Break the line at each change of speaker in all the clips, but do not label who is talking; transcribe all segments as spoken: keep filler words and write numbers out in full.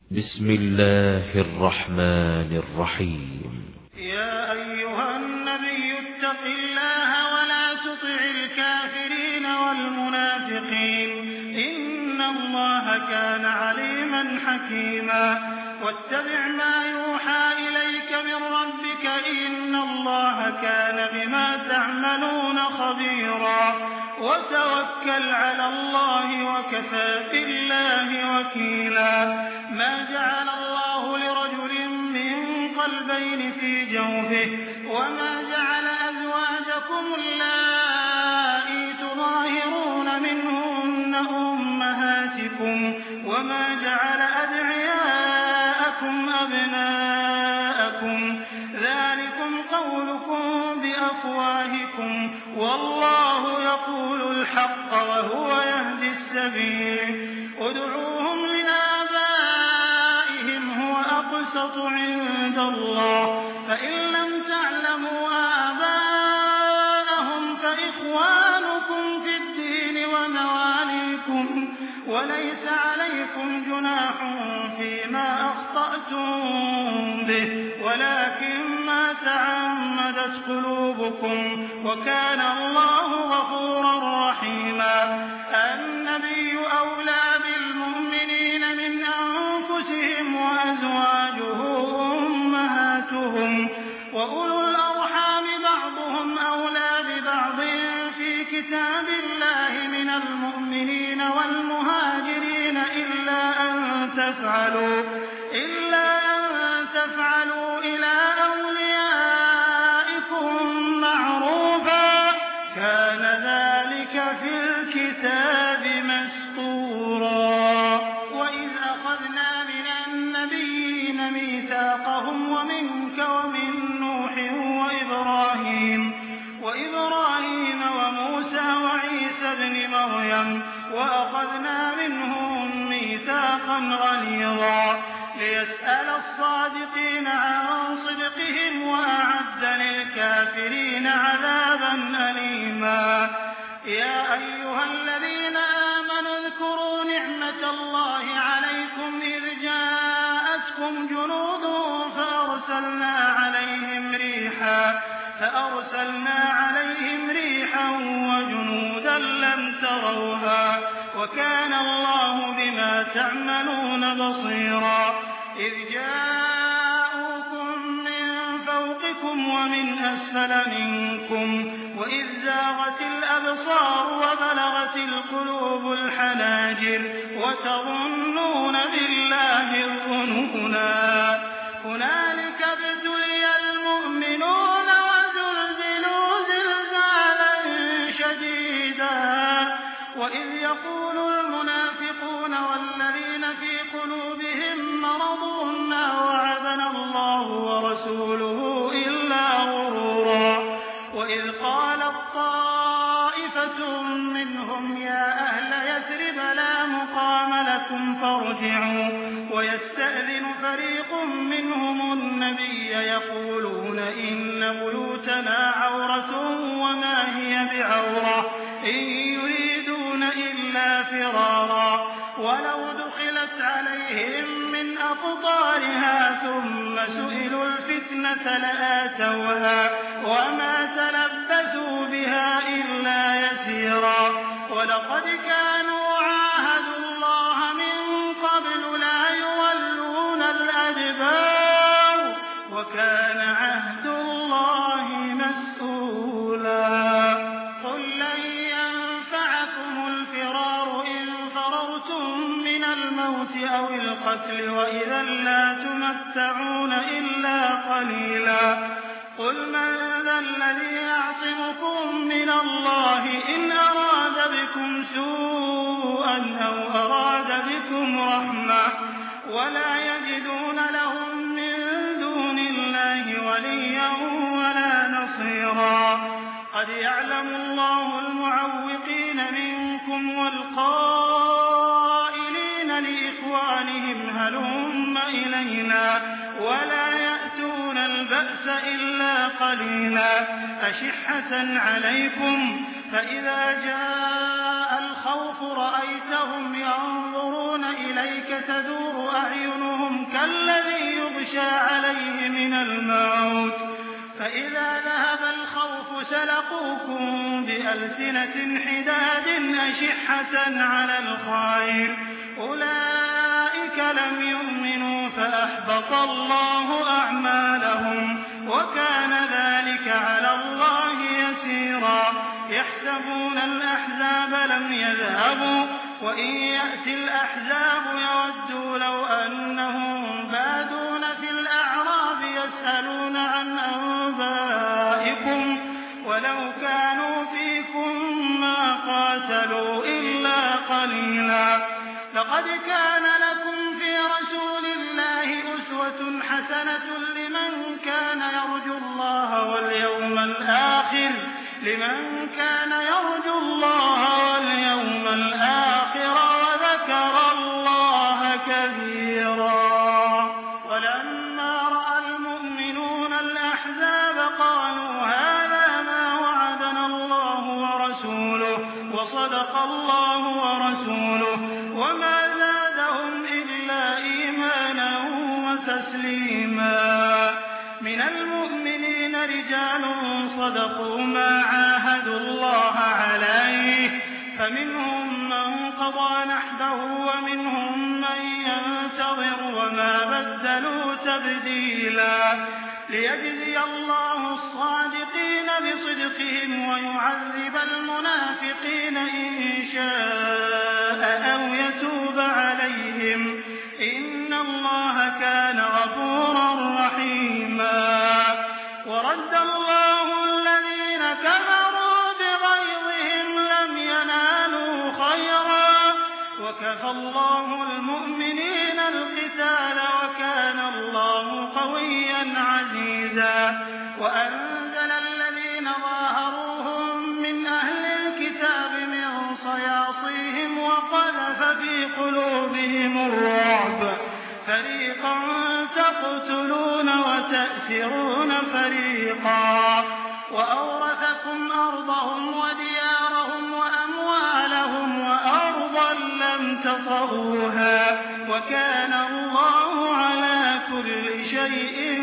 بسم الله الرحمن الرحيم.
يا أيها النبي اتق الله ولا تطع الكافرين والمنافقين إن الله كان عليما حكيما واتبع ما يوحى إليك من ربك إن الله كان بما تعملون خبيرا وتوكل على الله وكفى بالله وكيلا ما جعل الله لرجل من قلبين في جوفه وما جعل أزواجكم اللائي تظاهرون منهن أمهاتكم وما جعل أدعياءكم أبناءكم ذلكم قولكم بأفواهكم والله يقول الحق وهو يهدي السبيل ادعوهم لآبائهم هو أقسط عند الله فإن لم تعلموا آباءهم فإخوانكم في الدين ومواليكم وليس عليكم جناح فيما أخطأتم به ولكن ما تعمدت قلوبكم وكان الله غفورا رحيما النبي أولى بالمؤمنين من أنفسهم وأزواجه أمهاتهم وأولو الأرحام بعضهم أولى ببعض في كتاب الله من المؤمنين والمهاجرين إلا أن تفعلوا إلا أن تفعلوا إلى أوليائكم معروفا كان ذلك في الكتاب مسطورا وإذ أخذنا من النبيين ميثاقهم ومنك ومن نوح وإبراهيم وإبراهيم وموسى وعيسى ابن مريم وأخذنا منهم ميثاقا غليظا ليسأل الصادقين عن صدقهم وأعد للكافرين عذابا أليما يا أيها الذين آمنوا اذكروا نعمة الله عليكم إذ جاءتكم جنود فأرسلنا عليهم ريحا فأرسلنا عليهم ريحا وجنودا لم تروها وكان الله بما تعملون بصيرا إذ جاءوكم من فوقكم ومن أسفل منكم وإذ زاغت الأبصار وبلغت القلوب الحناجر وتظنون بالله الظنونا هنالك ابتلي المؤمنون وزلزلوا زلزالا شديدا وإذ يقول المنافقون والذين في قلوبهم مرض ما وعدنا الله ورسوله إلا غرورا وإذ قالت طائفة منهم يا أهل يثرب لا مقام لكم فارجعوا ويستأذن فريق منهم النبي يقولون إن بيوتنا عورة وما هي بعورة إن يريدون إلا فرارا ولو دخلت عليهم من أقطارها ثم سئلوا الفتنة لآتوها وما تلبثوا بها إلا يسيرا ولقد كانوا عاهدوا الله من قبل لا يولون الأدبار وكان عهد الله مسؤولا قل لن ينفعكم الفرار إن فررتم من الموت أو القتل وإذا لا تمتعون إلا قليلا قل من ذا الذي يعصمكم من الله إن أراد بكم سوءا أو أراد بكم رحمة ولا يجدون لهم من دون الله وليا ولا نصيرا قد يعلم الله المعوقين منكم والقائلين لإخوانهم هلم إلينا ولا يأتون البأس إلا قليلا أشحة عليكم فإذا جاء الخوف رأيتهم ينظرون إليك تدور أعينهم من الموت فإذا ذهب الخوف سلقوكم بألسنة حداد أشحة على الخير أولئك لم يؤمنوا فأحبط الله أعمالهم وكان ذلك على الله يسيرا يحسبون الأحزاب لم يذهبوا وإن يأتي الأحزاب يودوا لو أنهم بادون في الأعراب يسألون عن أنبائكم ولو كانوا فيكم ما قاتلوا إلا قليلا لقد كان لكم في رسول الله أسوة حسنة لمن كان يرجو الله واليوم الآخر لمن كان يرجو الله واليوم الآخر وذكر الله كثيرا ولما رأى المؤمنون الأحزاب قالوا هذا ما وعدنا الله ورسوله وصدق الله ورسوله وما زادهم إلا إيمانا وتسليما من المؤمنين رجال صدقوا ما عاهدوا الله عليه فمنهم من قضى نحبه ومنهم من ينتظر وما بدلوا تبديلا ليجزي الله الصادقين بصدقهم ويعذب المنافقين إن شاء أو يتوب عليهم إن الله كان غفورا رحيما ورد الله الذين كفروا بغيظهم لم ينالوا خيرا وكفى الله المؤمنين القتال وكان الله قويا عزيزا وأنزل الذين ظاهروهم من أهل الكتاب من صياصيهم وقذف في قلوبهم الرعب فريقا تقتلون وتأسرون فريقا وأورثكم أرضهم وديارهم وأموالهم وأرضا لم تطئوها وكان الله على كل شيء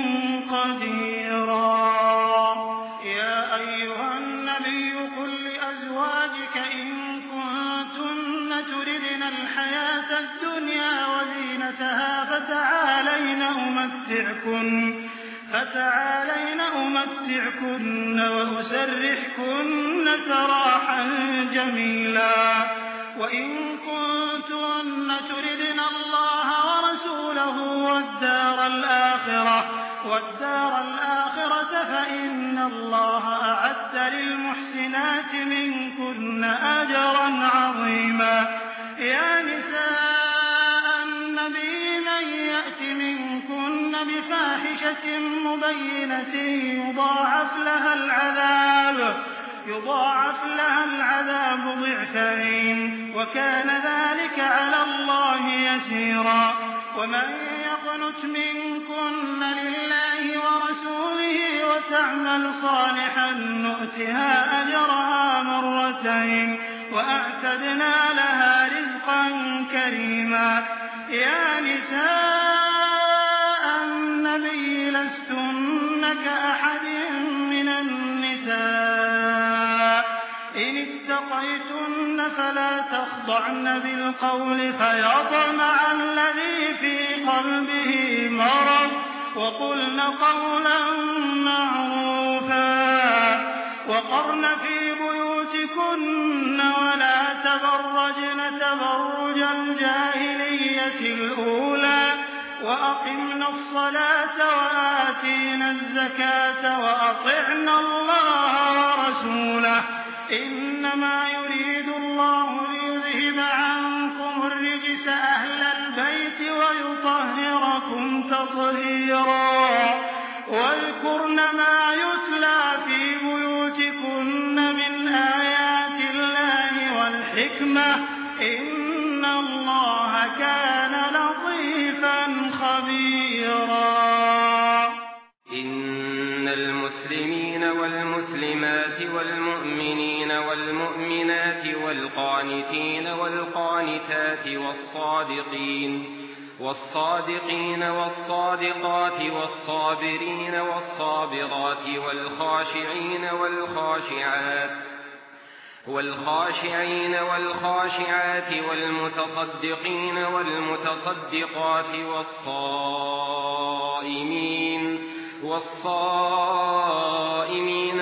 قديرا يا أيها النبي قل لأزواجك إن كنتن تردن الحياة الدنيا وزينتها فتعالين أمتعكن فتعالين أمتعكن وأسرحكن سراحا جميلا وإن كنتن تردن الله ورسوله والدار الآخرة والدار الآخرة فإن الله أعد للمحسنات منكن أجرا عظيما يا نساء النبي من يأت منكن بفاحشة مبينة يضاعف لها العذاب يضاعف لها العذاب ضعفين وكان ذلك على الله يسيرا ومن يقنت منكن لله ورسوله وتعمل صالحا نؤتها أجرها مرتين وأعتدنا لها رزقا كريما يا نساء النبي لستن كأحد من النساء إن اتقيتن فلا تخضعن بالقول فيطمع الذي في قلبه مرض وقلن قولا معروفا وقرن في بيوتكن ولا تبرجن تبرج الجاهلية الأولى وأقمنا الصلاة وآتينا الزكاة وأطعنا الله ورسوله إنما يريد الله ليذهب عنكم الرجس أهل البيت ويطهركم تطهيرا واذكرن ما يتلى في بيوتكن من آيات الله والحكمة إن الله كان لطيفا خبيرا
إن المسلمين والمسلمات والمؤمنين والمؤمنات والقانتين والقانتات والصادقين والصادقين والصادقات والصابرين والصابرات والخاشعين والخاشعات والخاشعين والخاشعات والمتصدقين والمتصدقات والصائمين والصائمين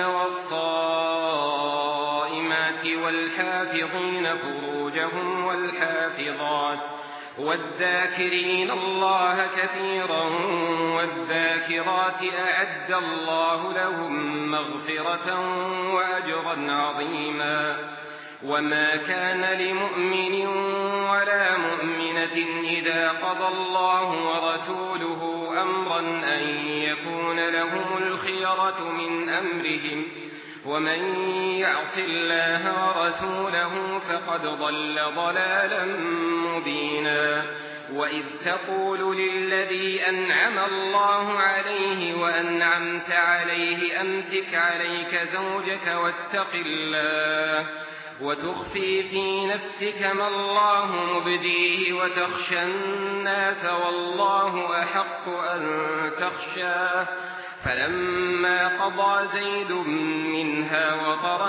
والصائمات والحافظين فروجهم والحافظات والذاكرين الله كثيرا والذاكرات أعد الله لهم مغفرة وأجرا عظيما. وما كان لمؤمن ولا مؤمنة إذا قضى الله ورسوله أمرا أن يكون لهم الخيرة من أمرهم ومن يعص الله ورسوله فقد ضل ضلالا مبينا. وإذ تقول للذي أنعم الله عليه وأنعمت عليه أمسك عليك زوجك واتق الله وتخفي في نفسك ما الله مبديه وتخشى الناس والله أحق أن تخشاه. فلما قضى زيد منها وطرا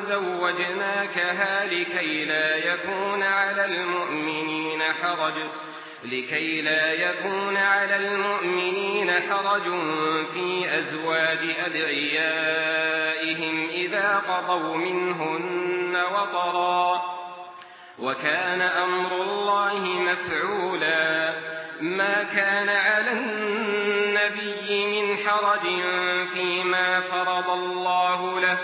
زوجناكها لكي لا يكون على المؤمنين حرج لكي لا يكون على المؤمنين حرج في أزواج أدعيائهم إذا قضوا منهن وطرا وكان أمر الله مفعولا. ما كان على النبي من حرج فيما فرض الله له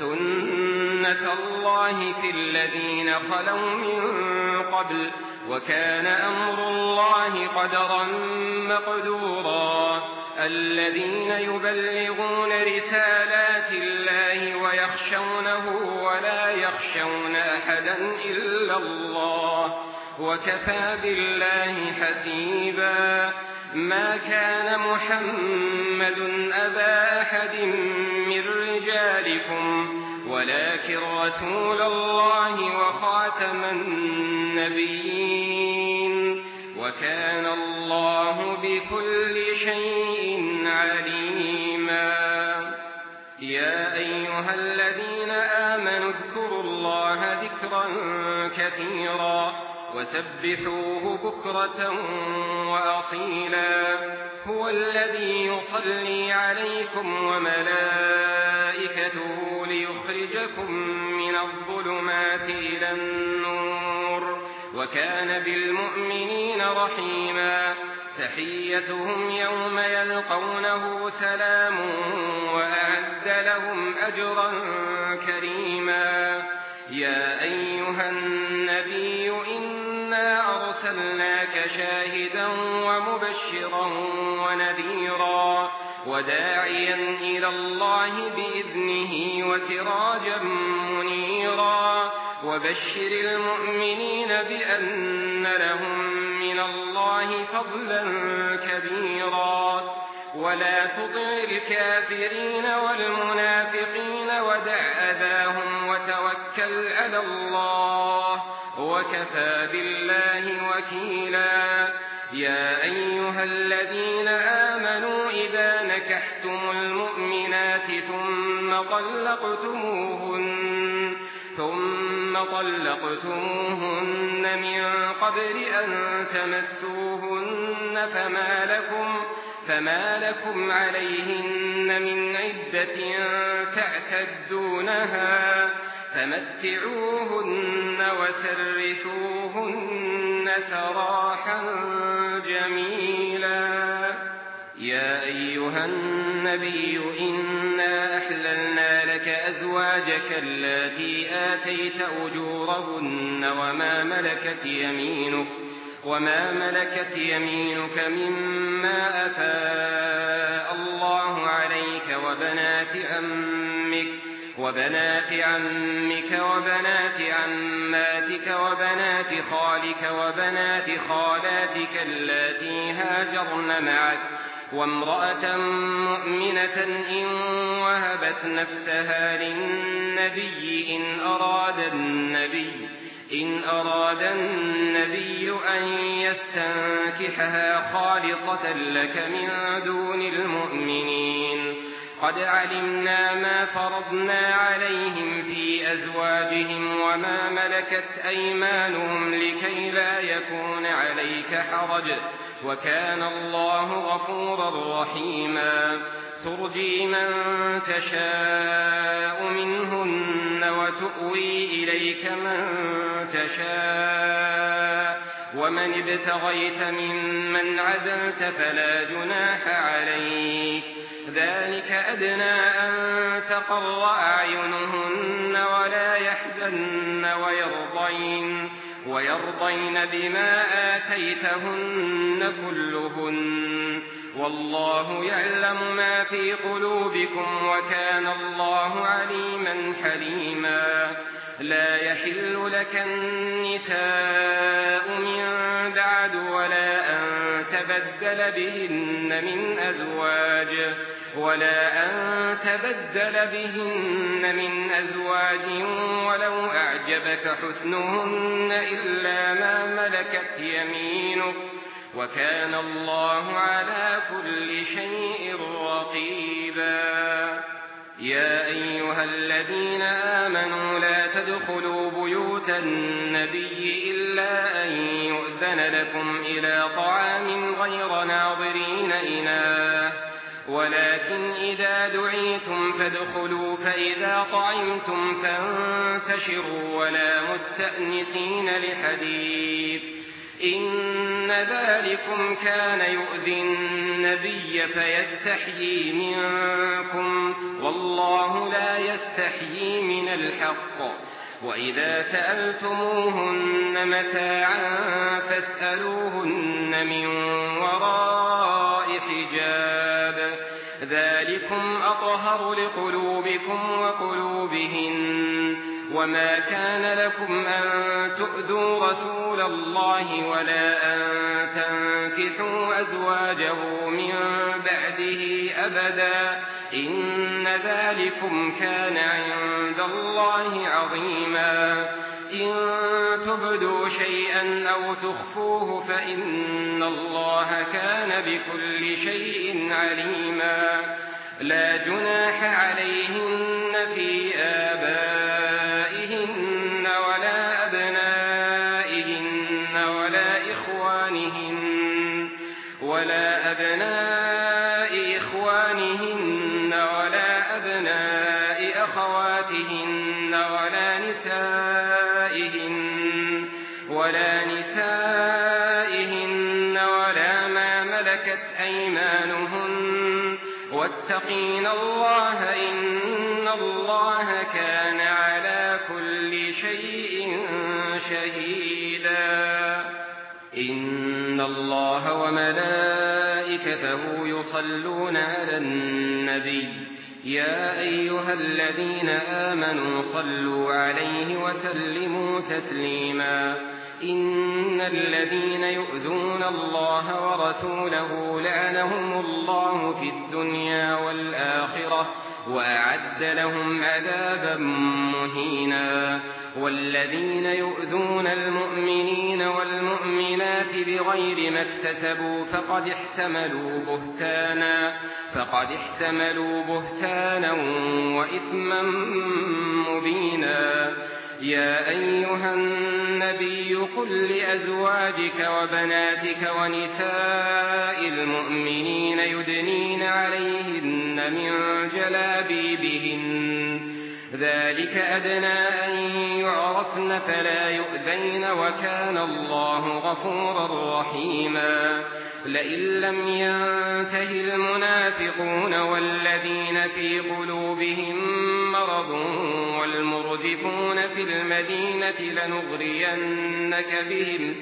سنة الله في الذين خلوا من قبل وكان أمر الله قدرا مقدورا. الذين يبلغون رسالات الله ويخشونه ولا يخشون أحدا إلا الله وكفى بالله حسيبا. ما كان محمد أبا أحد من رجالكم ولكن رسول الله وخاتم النبيين وكان الله بكل شيء عليما. يا أيها الذين آمنوا اذكروا الله ذكرا كثيرا وسبحوه بكرة وأصيلا. هو الذي يصلي عليكم وملائكته ليخرجكم من الظلمات إلى النور وكان بالمؤمنين رحيما. تحيتهم يوم يلقونه سلام وأعد لهم أجرا كريما. يا أيها النبي إنا أرسلناك شاهدا ومبشرا ونذيرا وداعيا إلى الله بإذنه وسراجا منيرا. وبشر المؤمنين بأن لهم من الله فضلا كبيرا. ولا تطع الكافرين والمنافقين ودع أذاهم وتوكل على الله وكفى بالله وكيلا. يا أيها الذين آمنوا إذا نكحتم المؤمنات ثم طلقتموهن ثم طلقتموهن من قبل أن تمسوهن فما لكم فما لكم عليهن من عدة تعتدونها فمتعوهن وسرحوهن سراحا جميلا. يا أيها النبي إنا أحللنا لك أزواجك اللاتي آتيت أجورهن وما ملكت يمينك وما ملكت يمينك مما أفاء الله عليك وبنات عمك وبنات عمك وبنات عماتك وبنات خالك وبنات خالاتك اللاتي هاجرن معك وامرأة مؤمنة إن وهبت نفسها للنبي إن أراد النبي إن أراد النبي أن يستنكحها خالصة لك من دون المؤمنين قد علمنا ما فرضنا عليهم في أزواجهم وما ملكت أيمانهم لكي لا يكون عليك حرج وكان الله غفورا رحيما ترجي من تشاء منهن وتؤوي إليك من تشاء ومن ابتغيت ممن عزلت فلا جناح عليك ذلك أدنى أن تقر أعينهن ولا يحزن ويرضين, ويرضين بما آتيتهن كلهن والله يعلم ما في قلوبكم وكان الله عليما حليما لا يحل لك النساء من بعد ولا أن تبدل بهن من أزواج ولا أن تبدل بهن من أزواج ولو أعجبك حسنهن إلا ما ملكت يمينك وكان الله على كل شيء رقيبا يا أيها الذين آمنوا لا تدخلوا بيوت النبي إلا أن يؤذن لكم إلى طعام غير ناظرين إناه ولكن إذا دعيتم فادخلوا فإذا طعمتم فانتشروا ولا مستأنسين لحديث إن ذلكم كان يؤذي النبي فيستحيي منكم والله لا يستحيي من الحق وإذا سألتموهن متاعا فاسألوهن من وراء حجاب ذلكم أطهر لقلوبكم وقلوبهن وما كان لكم أن تؤذوا رسول الله ولا أن تنكحوا أزواجه من بعده أبدا إن ذلكم كان عند الله عظيما إن تبدوا شيئا أو تخفوه فإن الله كان بكل شيء عليما لا جناح عليهن في آبائهن ولا أبنائهن ولا إخوانهن ولا أبناء إخوانهن ولا أبناء أخواتهن ولا نسائهن ولا نسائهن ولا ما ملكت أيمانهن واتقين الله إن الله كان على كل شيء شهيدا إن الله وملائكته يصلون على النبي يا أيها الذين آمنوا صلوا عليه وسلموا تسليما إن الذين يؤذون الله ورسوله لعنهم الله في الدنيا والآخرة وأعد لهم عذابا مهينا والذين يؤذون المؤمنين والمؤمنات بغير ما اكتسبوا فقد احتملوا بهتانا فقد احتملوا بهتانا وإثما مبينا يا أيها النبي قل لأزواجك وبناتك ونساء المؤمنين يدنين عليهن من جلابيبهن ذلك أدنى أن يعرفن فلا يؤذين وكان الله غفورا رحيما لئن لم ينته المنافقون والذين في قلوبهم مرض والمرجفون في المدينة لنغرينك بهم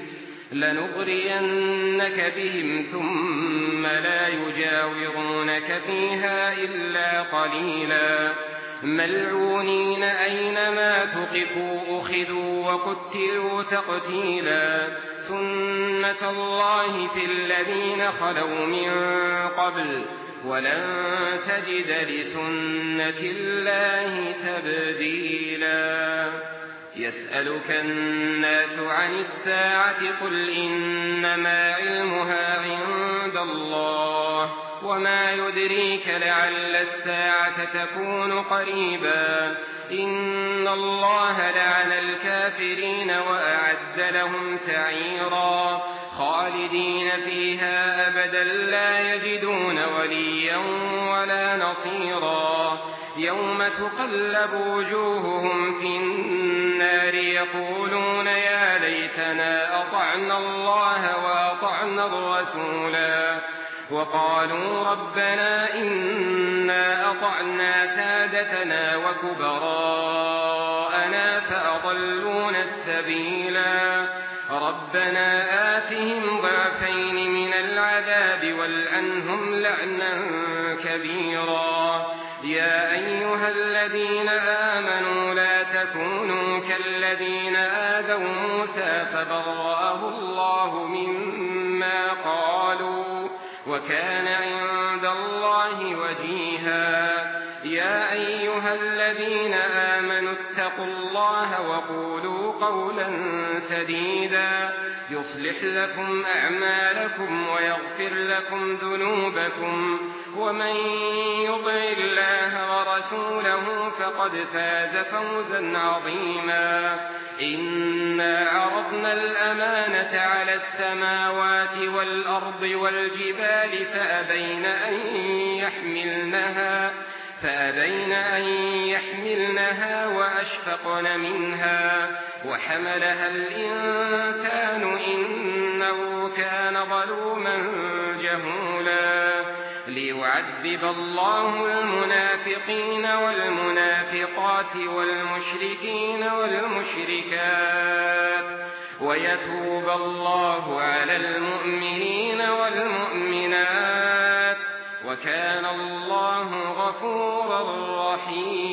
لنغرينك بهم ثم لا يجاورونك فيها إلا قليلا ملعونين أينما تقفوا أخذوا وقتلوا تقتيلا سنة الله في الذين خلوا من قبل ولن تجد لسنة الله تبديلا يسألك الناس عن الساعة قل إنما علمها عند الله وما يدريك لعل الساعة تكون قريبا إن الله لعن الكافرين وأعد لهم سعيرا خالدين فيها أبدا لا يجدون وليا ولا نصيرا يوم تقلب وجوههم في النار يقولون يا ليتنا أطعنا الله وأطعنا الرسولا وقالوا ربنا إنا أطعنا سادتنا وكبراءنا فأضلونا السبيلا ربنا آتهم ضعفين من العذاب والعنهم لعنا كبيرا يا أيها الذين آمنوا لا تكونوا كالذين آذوا موسى فبرأه الله مما قالوا وكان عند الله وجيها يا أيها الذين آمنوا اتقوا الله وقولوا قولا سديدا يصلح لكم أعمالكم ويغفر لكم ذنوبكم ومن يطع الله ورسوله فقد فاز فوزا عظيما إنا عرضنا الأمانة على السماوات والأرض والجبال فأبين أن يحملنها فأبين أن يحملنها وأشفقن منها وحملها الإنسان إنه كان ظلوما جهولا ليعذب الله المنافقين والمنافقات والمشركين والمشركات ويتوب الله على المؤمنين والمؤمنات وكان الله غفورا رحيما